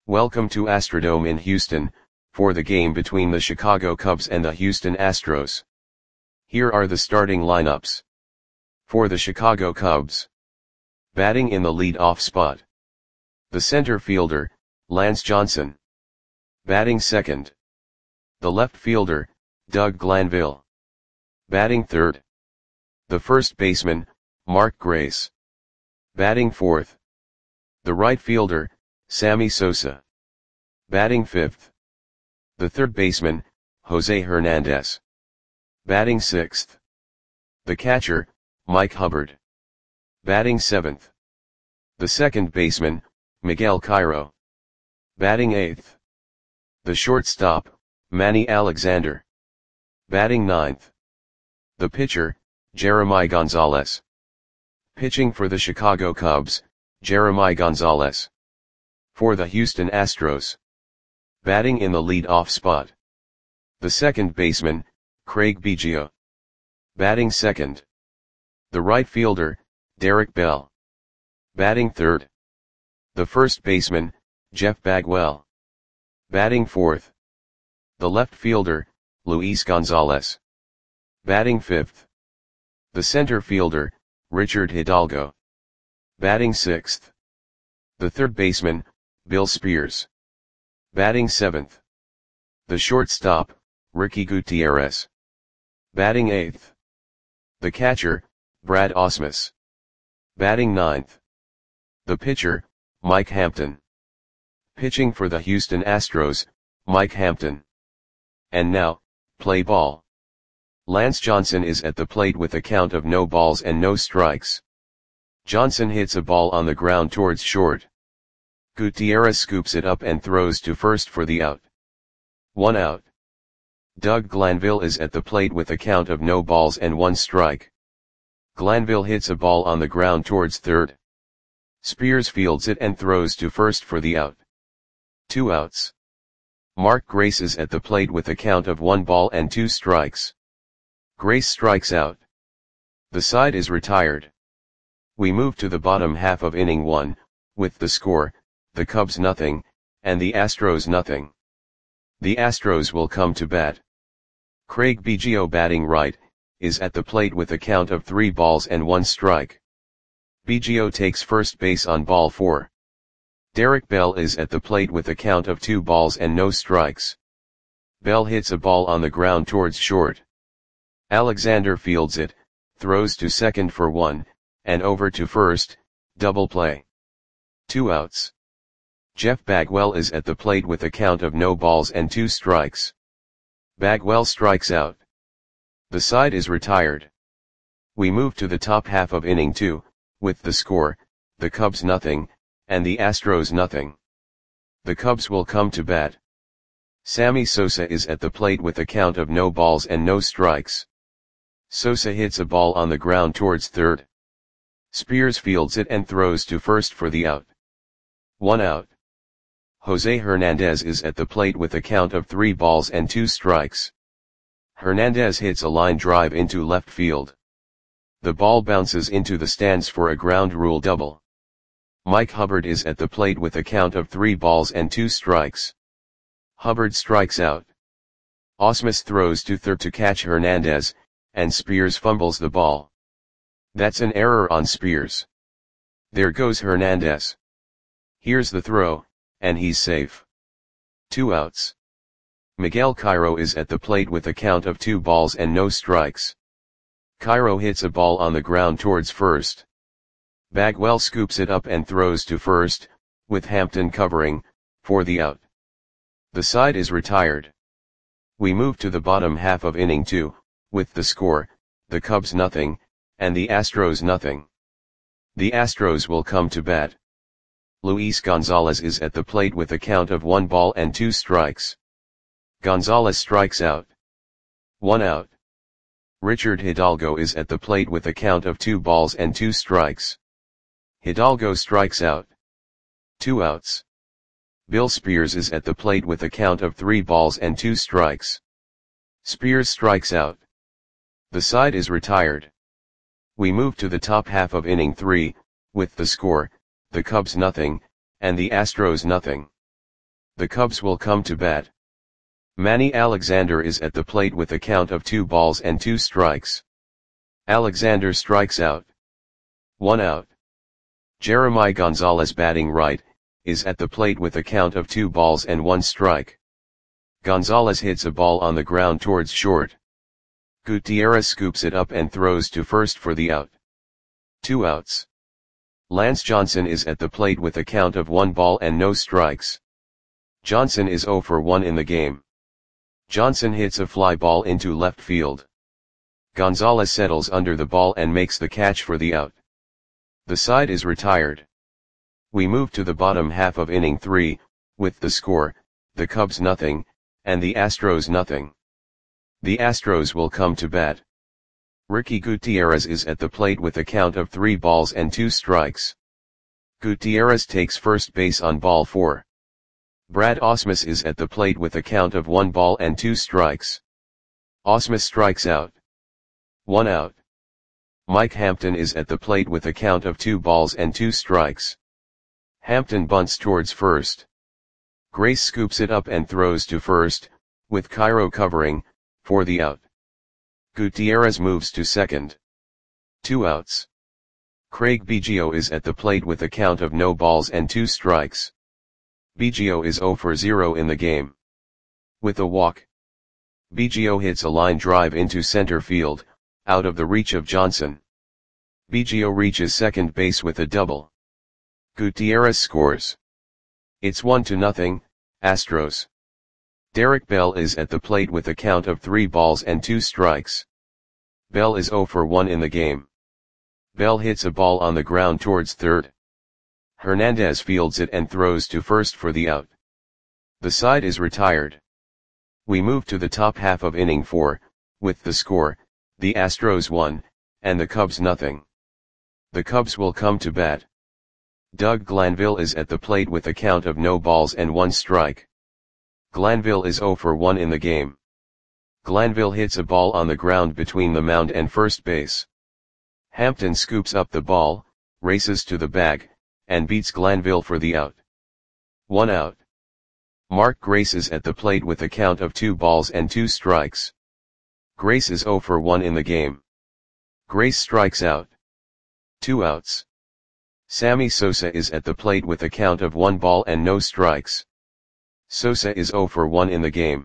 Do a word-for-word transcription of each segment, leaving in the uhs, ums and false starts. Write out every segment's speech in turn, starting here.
Welcome to Astrodome in Houston, for the game between the Chicago Cubs and the Houston Astros. Here are the starting lineups. For the Chicago Cubs. Batting in the lead-off spot. The center fielder, Lance Johnson. Batting second. The left fielder, Doug Glanville. Batting third. The first baseman, Mark Grace. Batting fourth. The right fielder, Sammy Sosa. Batting fifth. The third baseman, Jose Hernandez. Batting sixth. The catcher, Mike Hubbard. Batting seventh. The second baseman, Miguel Cairo. Batting eighth. The shortstop, Manny Alexander. Batting ninth. The pitcher, Jeremy Gonzalez. Pitching for the Chicago Cubs, Jeremy Gonzalez. For the Houston Astros. Batting in the lead-off spot. The second baseman, Craig Biggio. Batting second. The right fielder, Derek Bell. Batting third. The first baseman, Jeff Bagwell. Batting fourth. The left fielder, Luis Gonzalez. Batting fifth. The center fielder, Richard Hidalgo. Batting sixth. The third baseman, Bill Spears. Batting seventh. The shortstop, Ricky Gutierrez. Batting eighth. The catcher, Brad Ausmus. Batting ninth. The pitcher, Mike Hampton. Pitching for the Houston Astros, Mike Hampton. And now, play ball. Lance Johnson is at the plate with a count of no balls and no strikes. Johnson hits a ball on the ground towards short. Gutierrez scoops it up and throws to first for the out. One out. Doug Glanville is at the plate with a count of no balls and one strike. Glanville hits a ball on the ground towards third. Spears fields it and throws to first for the out. Two outs. Mark Grace is at the plate with a count of one ball and two strikes. Grace strikes out. The side is retired. We move to the bottom half of inning one, with the score, the Cubs nothing, and the Astros nothing. The Astros will come to bat. Craig Biggio batting right, is at the plate with a count of three balls and one strike. Biggio takes first base on ball four. Derek Bell is at the plate with a count of two balls and no strikes. Bell hits a ball on the ground towards short. Alexander fields it, throws to second for one, and over to first, double play. Two outs. Jeff Bagwell is at the plate with a count of no balls and two strikes. Bagwell strikes out. The side is retired. We move to the top half of inning two, with the score, the Cubs nothing, and the Astros nothing. The Cubs will come to bat. Sammy Sosa is at the plate with a count of no balls and no strikes. Sosa hits a ball on the ground towards third. Spears fields it and throws to first for the out. One out. Jose Hernandez is at the plate with a count of three balls and two strikes. Hernandez hits a line drive into left field. The ball bounces into the stands for a ground rule double. Mike Hubbard is at the plate with a count of three balls and two strikes. Hubbard strikes out. Ausmus throws to third to catch Hernandez, and Spears fumbles the ball. That's an error on Spears. There goes Hernandez. Here's the throw, and he's safe. Two outs. Miguel Cairo is at the plate with a count of two balls and no strikes. Cairo hits a ball on the ground towards first. Bagwell scoops it up and throws to first, with Hampton covering, for the out. The side is retired. We move to the bottom half of inning two, with the score, the Cubs nothing, and the Astros nothing. The Astros will come to bat. Luis Gonzalez is at the plate with a count of one ball and two strikes. Gonzalez strikes out. One out. Richard Hidalgo is at the plate with a count of two balls and two strikes. Hidalgo strikes out. Two outs. Bill Spears is at the plate with a count of three balls and two strikes. Spears strikes out. The side is retired. We move to the top half of inning three, with the score, the Cubs nothing, and the Astros nothing. The Cubs will come to bat. Manny Alexander is at the plate with a count of two balls and two strikes. Alexander strikes out. One out. Jeremiah Gonzalez, batting right, is at the plate with a count of two balls and one strike. Gonzalez hits a ball on the ground towards short. Gutierrez scoops it up and throws to first for the out. Two outs. Lance Johnson is at the plate with a count of one ball and no strikes. Johnson is oh for one in the game. Johnson hits a fly ball into left field. Gonzalez settles under the ball and makes the catch for the out. The side is retired. We move to the bottom half of inning three, with the score, the Cubs nothing, and the Astros nothing. The Astros will come to bat. Ricky Gutierrez is at the plate with a count of three balls and two strikes. Gutierrez takes first base on ball four. Brad Ausmus is at the plate with a count of one ball and two strikes. Ausmus strikes out. One out. Mike Hampton is at the plate with a count of two balls and two strikes. Hampton bunts towards first. Grace scoops it up and throws to first, with Cairo covering, for the out. Gutierrez moves to second. Two outs. Craig Biggio is at the plate with a count of no balls and two strikes. Biggio is oh for zero in the game. With a walk. Biggio hits a line drive into center field, out of the reach of Johnson. Biggio reaches second base with a double. Gutierrez scores. It's one to nothing, Astros. Derek Bell is at the plate with a count of three balls and two strikes. Bell is oh for one in the game. Bell hits a ball on the ground towards third. Hernandez fields it and throws to first for the out. The side is retired. We move to the top half of inning four, with the score, the Astros one, and the Cubs nothing. The Cubs will come to bat. Doug Glanville is at the plate with a count of no balls and one strike. Glanville is oh for one in the game. Glanville hits a ball on the ground between the mound and first base. Hampton scoops up the ball, races to the bag, and beats Glanville for the out. One out. Mark Grace is at the plate with a count of two balls and two strikes. Grace is oh for one in the game. Grace strikes out. Two outs. Sammy Sosa is at the plate with a count of one ball and no strikes. Sosa is oh for one in the game.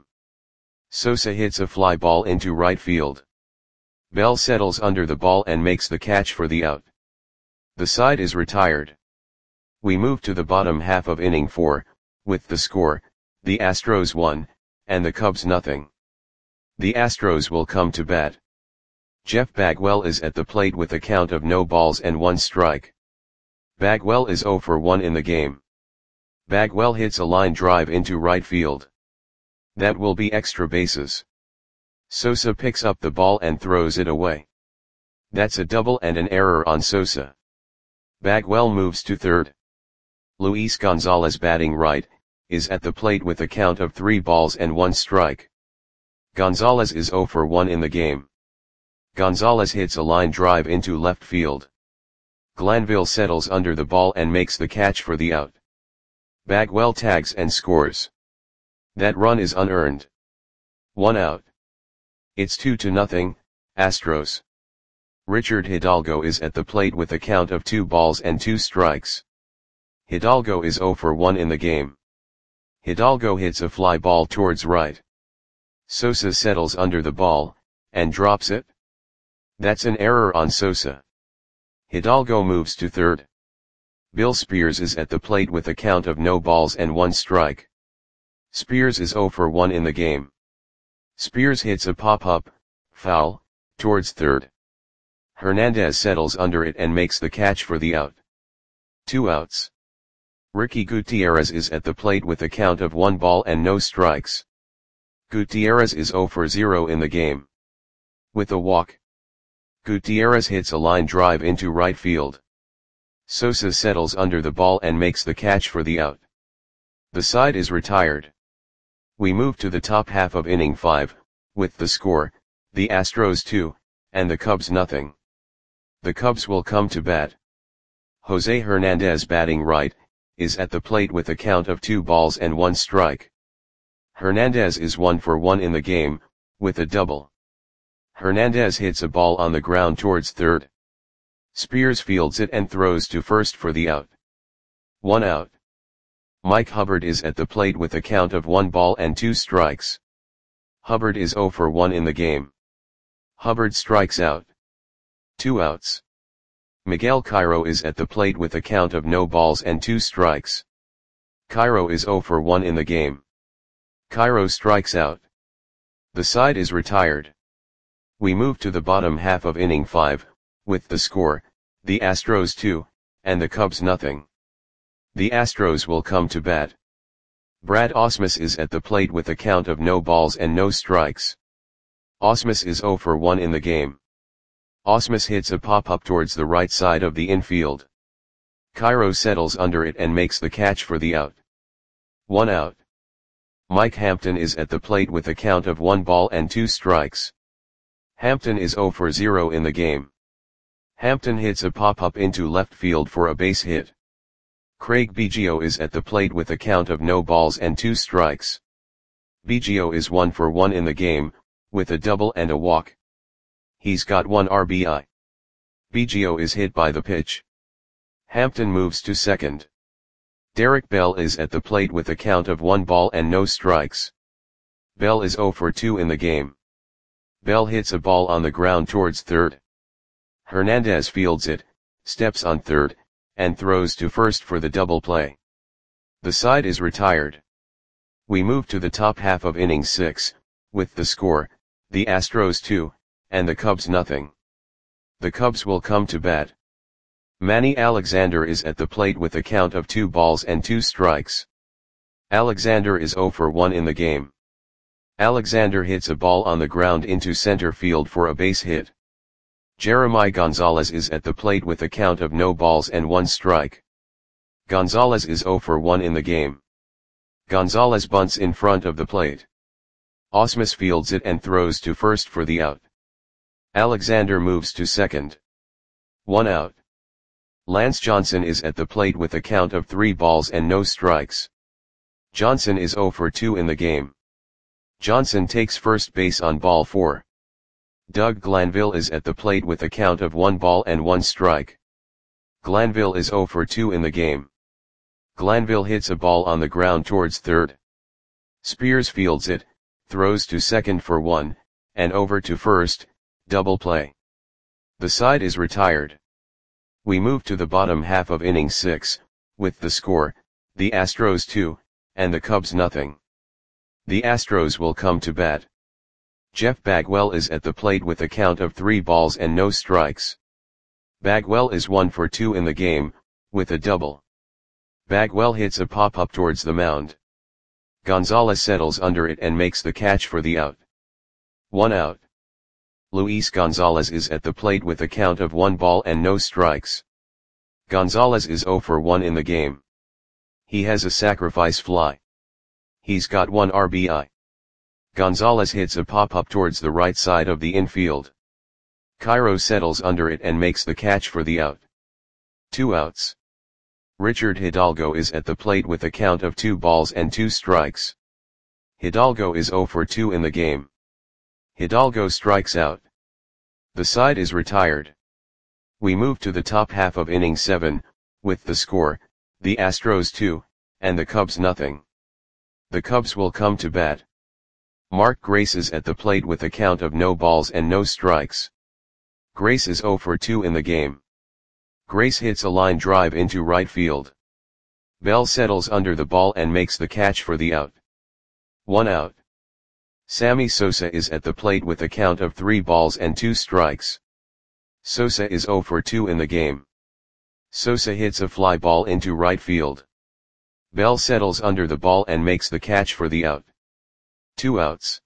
Sosa hits a fly ball into right field. Bell settles under the ball and makes the catch for the out. The side is retired. We move to the bottom half of inning four, with the score, the Astros one, and the Cubs nothing. The Astros will come to bat. Jeff Bagwell is at the plate with a count of no balls and one strike. Bagwell is oh for one in the game. Bagwell hits a line drive into right field. That will be extra bases. Sosa picks up the ball and throws it away. That's a double and an error on Sosa. Bagwell moves to third. Luis Gonzalez, batting right, is at the plate with a count of three balls and one strike. Gonzalez is oh for one in the game. Gonzalez hits a line drive into left field. Glanville settles under the ball and makes the catch for the out. Bagwell tags and scores. That run is unearned. One out. It's two to nothing, Astros. Richard Hidalgo is at the plate with a count of two balls and two strikes. Hidalgo is oh for one in the game. Hidalgo hits a fly ball towards right. Sosa settles under the ball, and drops it. That's an error on Sosa. Hidalgo moves to third. Bill Spears is at the plate with a count of no balls and one strike. Spears is oh for one in the game. Spears hits a pop-up, foul, towards third. Hernandez settles under it and makes the catch for the out. Two outs. Ricky Gutierrez is at the plate with a count of one ball and no strikes. Gutierrez is oh for zero in the game. With a walk. Gutierrez hits a line drive into right field. Sosa settles under the ball and makes the catch for the out. The side is retired. We move to the top half of inning five, with the score, the Astros two, and the Cubs nothing. The Cubs will come to bat. Jose Hernandez, batting right, is at the plate with a count of two balls and one strike. Hernandez is one for one in the game, with a double. Hernandez hits a ball on the ground towards third. Spears fields it and throws to first for the out. One out. Mike Hubbard is at the plate with a count of one ball and two strikes. Hubbard is zero for one in the game. Hubbard strikes out. Two outs. Miguel Cairo is at the plate with a count of no balls and two strikes. Cairo is zero for one in the game. Cairo strikes out. The side is retired. We move to the bottom half of inning five, with the score, the Astros two, and the Cubs nothing. The Astros will come to bat. Brad Ausmus is at the plate with a count of no balls and no strikes. Ausmus is zero for one in the game. Ausmus hits a pop-up towards the right side of the infield. Cairo settles under it and makes the catch for the out. One out. Mike Hampton is at the plate with a count of one ball and two strikes. Hampton is zero for zero in the game. Hampton hits a pop-up into left field for a base hit. Craig Biggio is at the plate with a count of no balls and two strikes. Biggio is one for one in the game, with a double and a walk. He's got one R B I. Biggio is hit by the pitch. Hampton moves to second. Derek Bell is at the plate with a count of one ball and no strikes. Bell is zero for two in the game. Bell hits a ball on the ground towards third. Hernandez fields it, steps on third, and throws to first for the double play. The side is retired. We move to the top half of inning six, with the score, the Astros two, and the Cubs nothing. The Cubs will come to bat. Manny Alexander is at the plate with a count of two balls and two strikes. Alexander is zero for one in the game. Alexander hits a ball on the ground into center field for a base hit. Jeremy Gonzalez is at the plate with a count of no balls and one strike. Gonzalez is zero for one in the game. Gonzalez bunts in front of the plate. Ausmus fields it and throws to first for the out. Alexander moves to second. One out. Lance Johnson is at the plate with a count of three balls and no strikes. Johnson is zero for two in the game. Johnson takes first base on ball four. Doug Glanville is at the plate with a count of one ball and one strike. Glanville is zero for two in the game. Glanville hits a ball on the ground towards third. Spears fields it, throws to second for one, and over to first, double play. The side is retired. We move to the bottom half of inning six, with the score, the Astros two, and the Cubs nothing. The Astros will come to bat. Jeff Bagwell is at the plate with a count of three balls and no strikes. Bagwell is one for two in the game, with a double. Bagwell hits a pop-up towards the mound. Gonzalez settles under it and makes the catch for the out. One out. Luis Gonzalez is at the plate with a count of one ball and no strikes. Gonzalez is zero for one in the game. He has a sacrifice fly. He's got one R B I. Gonzalez hits a pop-up towards the right side of the infield. Cairo settles under it and makes the catch for the out. Two outs. Richard Hidalgo is at the plate with a count of two balls and two strikes. Hidalgo is zero for two in the game. Hidalgo strikes out. The side is retired. We move to the top half of inning seven, with the score, the Astros two, and the Cubs nothing. The Cubs will come to bat. Mark Grace is at the plate with a count of no balls and no strikes. Grace is zero for two in the game. Grace hits a line drive into right field. Bell settles under the ball and makes the catch for the out. One out. Sammy Sosa is at the plate with a count of three balls and two strikes. Sosa is zero for two in the game. Sosa hits a fly ball into right field. Bell settles under the ball and makes the catch for the out. Two outs.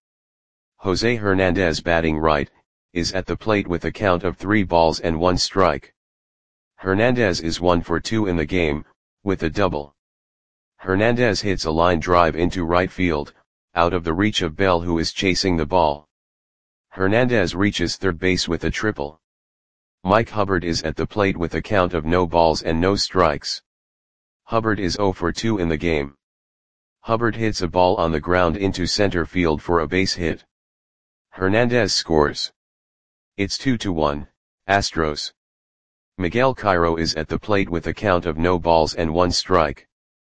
Jose Hernandez, batting right, is at the plate with a count of three balls and one strike. Hernandez is one for two in the game, with a double. Hernandez hits a line drive into right field, out of the reach of Bell, who is chasing the ball. Hernandez reaches third base with a triple. Mike Hubbard is at the plate with a count of no balls and no strikes. Hubbard is zero for two in the game. Hubbard hits a ball on the ground into center field for a base hit. Hernandez scores. It's two to one, Astros. Miguel Cairo is at the plate with a count of no balls and one strike.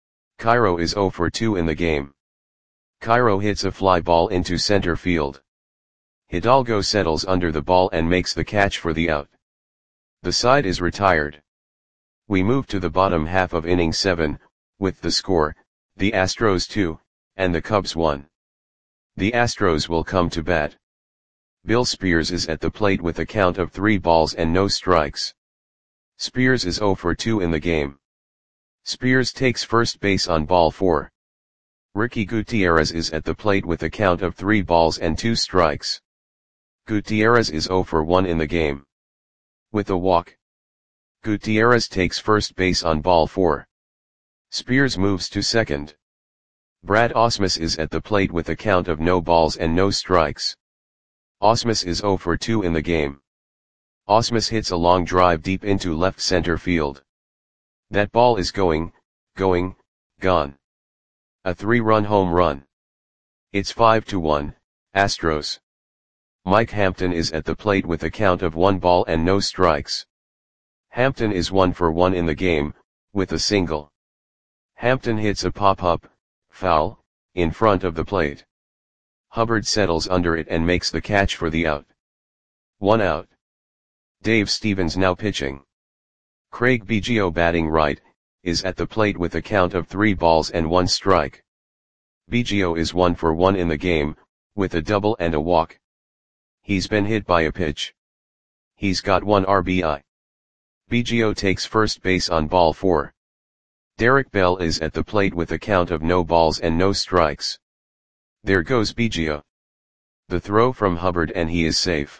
Cairo is zero for two in the game. Cairo hits a fly ball into center field. Hidalgo settles under the ball and makes the catch for the out. The side is retired. We move to the bottom half of inning seven, with the score, the Astros two, and the Cubs one. The Astros will come to bat. Bill Spears is at the plate with a count of three balls and no strikes. Spears is zero for two in the game. Spears takes first base on ball four. Ricky Gutierrez is at the plate with a count of three balls and two strikes. Gutierrez is zero for one in the game. With a walk. Gutierrez takes first base on ball four. Spears moves to second. Brad Ausmus is at the plate with a count of no balls and no strikes. Ausmus is zero for two in the game. Ausmus hits a long drive deep into left center field. That ball is going, going, gone. A three-run home run. It's five to one, Astros. Mike Hampton is at the plate with a count of one ball and no strikes. Hampton is one for one in the game, with a single. Hampton hits a pop-up, foul, in front of the plate. Hubbard settles under it and makes the catch for the out. One out. Dave Stevens now pitching. Craig Biggio batting right, is at the plate with a count of three balls and one strike. Biggio is one for one in the game, with a double and a walk. He's been hit by a pitch. He's got one R B I. Biggio takes first base on ball four. Derek Bell is at the plate with a count of no balls and no strikes. There goes Biggio. The throw from Hubbard and he is safe.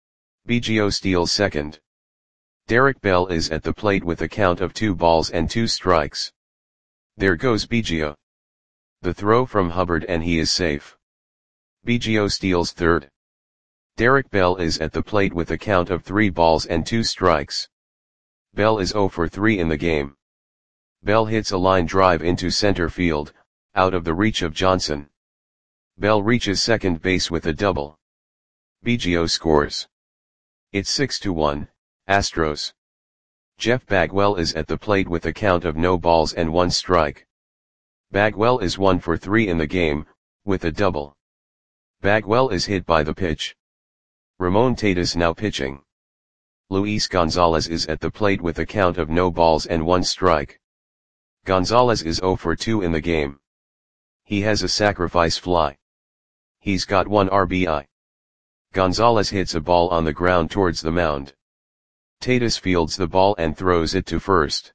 Biggio steals second. Derek Bell is at the plate with a count of two balls and two strikes. There goes Biggio. The throw from Hubbard and he is safe. Biggio steals third. Derek Bell is at the plate with a count of three balls and two strikes. Bell is zero for three in the game. Bell hits a line drive into center field, out of the reach of Johnson. Bell reaches second base with a double. Biggio scores. It's six to one, Astros. Jeff Bagwell is at the plate with a count of no balls and one strike. Bagwell is one for three in the game, with a double. Bagwell is hit by the pitch. Ramon Tatis now pitching. Luis Gonzalez is at the plate with a count of no balls and one strike. Gonzalez is zero for two in the game. He has a sacrifice fly. He's got one R B I. Gonzalez hits a ball on the ground towards the mound. Tatis fields the ball and throws it to first.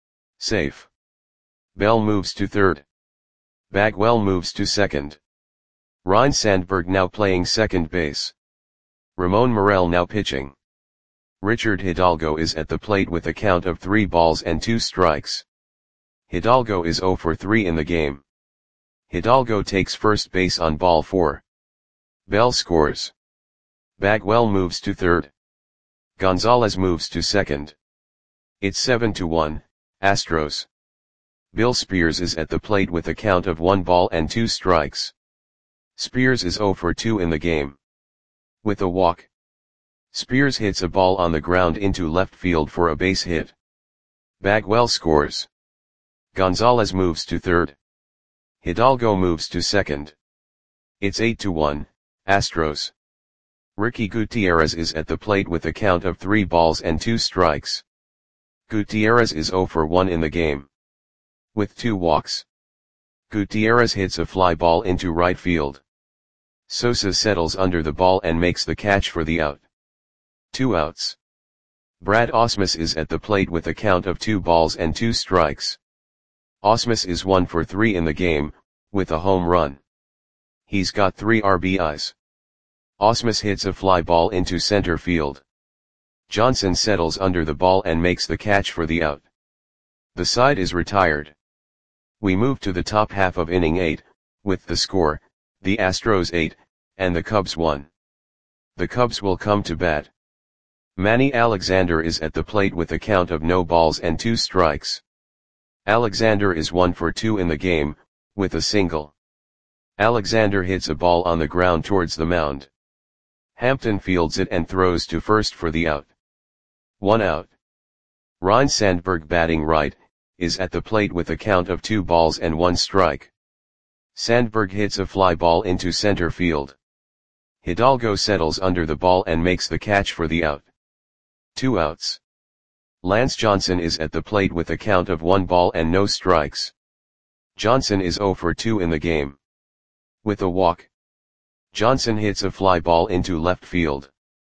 Safe. Bell moves to third. Bagwell moves to second. Ryne Sandberg now playing second base. Ramon Morel now pitching. Richard Hidalgo is at the plate with a count of three balls and two strikes. Hidalgo is zero for three in the game. Hidalgo takes first base on ball four. Bell scores. Bagwell moves to third. Gonzalez moves to second. It's seven to one, Astros. Bill Spears is at the plate with a count of one ball and two strikes. Spears is zero for two in the game. With a walk. Spears hits a ball on the ground into left field for a base hit. Bagwell scores. Gonzalez moves to third. Hidalgo moves to second. It's eight to one, Astros. Ricky Gutierrez is at the plate with a count of three balls and two strikes. Gutierrez is zero for one in the game. With two walks. Gutierrez hits a fly ball into right field. Sosa settles under the ball and makes the catch for the out. Two outs. Brad Ausmus is at the plate with a count of two balls and two strikes. Ausmus is one for three in the game, with a home run. He's got three R B Is. Ausmus hits a fly ball into center field. Johnson settles under the ball and makes the catch for the out. The side is retired. We move to the top half of inning eight, with the score, the Astros eight, and the Cubs one. The Cubs will come to bat. Manny Alexander is at the plate with a count of no balls and two strikes. Alexander is one for two in the game, with a single. Alexander hits a ball on the ground towards the mound. Hampton fields it and throws to first for the out. One out. Ryne Sandberg, batting right, is at the plate with a count of two balls and one strike. Sandberg hits a fly ball into center field. Hidalgo settles under the ball and makes the catch for the out. Two outs. Lance Johnson is at the plate with a count of one ball and no strikes. Johnson is oh for two in the game. With a walk. Johnson hits a fly ball into left field.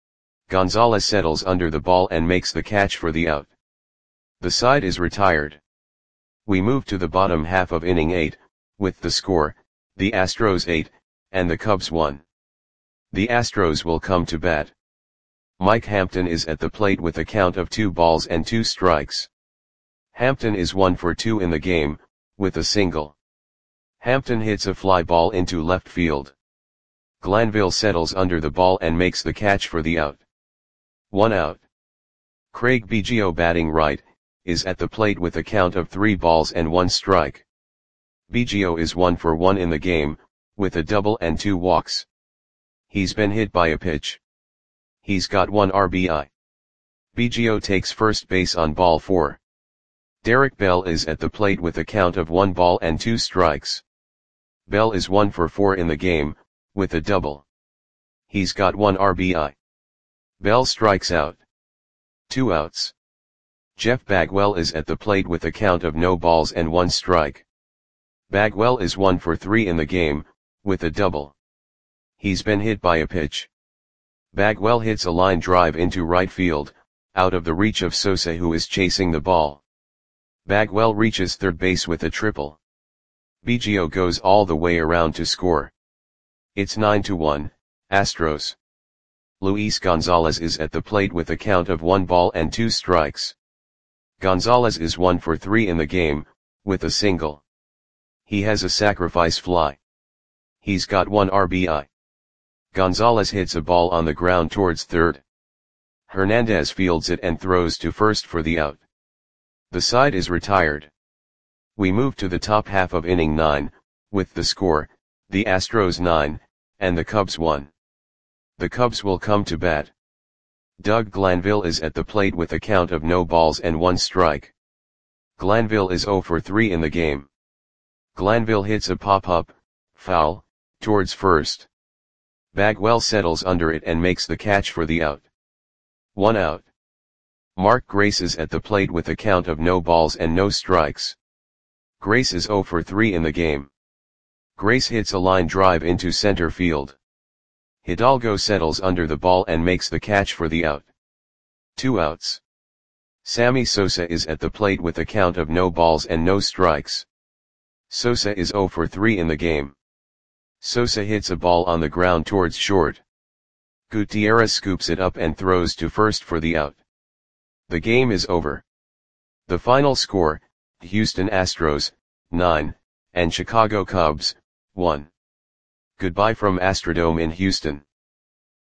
Gonzalez settles under the ball and makes the catch for the out. The side is retired. We move to the bottom half of inning eight, with the score, the Astros eight, and the Cubs one. The Astros will come to bat. Mike Hampton is at the plate with a count of two balls and two strikes. Hampton is one for two in the game, with a single. Hampton hits a fly ball into left field. Glanville settles under the ball and makes the catch for the out. One out. Craig Biggio, batting right, is at the plate with a count of three balls and one strike. Biggio is one for one in the game, with a double and two walks. He's been hit by a pitch. He's got one R B I. Biggio takes first base on ball four. Derek Bell is at the plate with a count of one ball and two strikes. Bell is one for four in the game, with a double. He's got one R B I. Bell strikes out. Two outs. Jeff Bagwell is at the plate with a count of no balls and one strike. Bagwell is one for three in the game, with a double. He's been hit by a pitch. Bagwell hits a line drive into right field, out of the reach of Sosa, who is chasing the ball. Bagwell reaches third base with a triple. Biggio goes all the way around to score. It's nine to one, Astros. Luis Gonzalez is at the plate with a count of one ball and two strikes. Gonzalez is one for three in the game, with a single. He has a sacrifice fly. He's got one R B I. Gonzalez hits a ball on the ground towards third. Hernandez fields it and throws to first for the out. The side is retired. We move to the top half of inning nine, with the score, the Astros nine, and the Cubs one. The Cubs will come to bat. Doug Glanville is at the plate with a count of no balls and one strike. Glanville is oh for three in the game. Glanville hits a pop-up, foul, towards first. Bagwell settles under it and makes the catch for the out. One out. Mark Grace is at the plate with a count of no balls and no strikes. Grace is oh for three in the game. Grace hits a line drive into center field. Hidalgo settles under the ball and makes the catch for the out. Two outs. Sammy Sosa is at the plate with a count of no balls and no strikes. Sosa is oh for three in the game. Sosa hits a ball on the ground towards short. Gutierrez scoops it up and throws to first for the out. The game is over. The final score, Houston Astros, nine, and Chicago Cubs, one. Goodbye from Astrodome in Houston.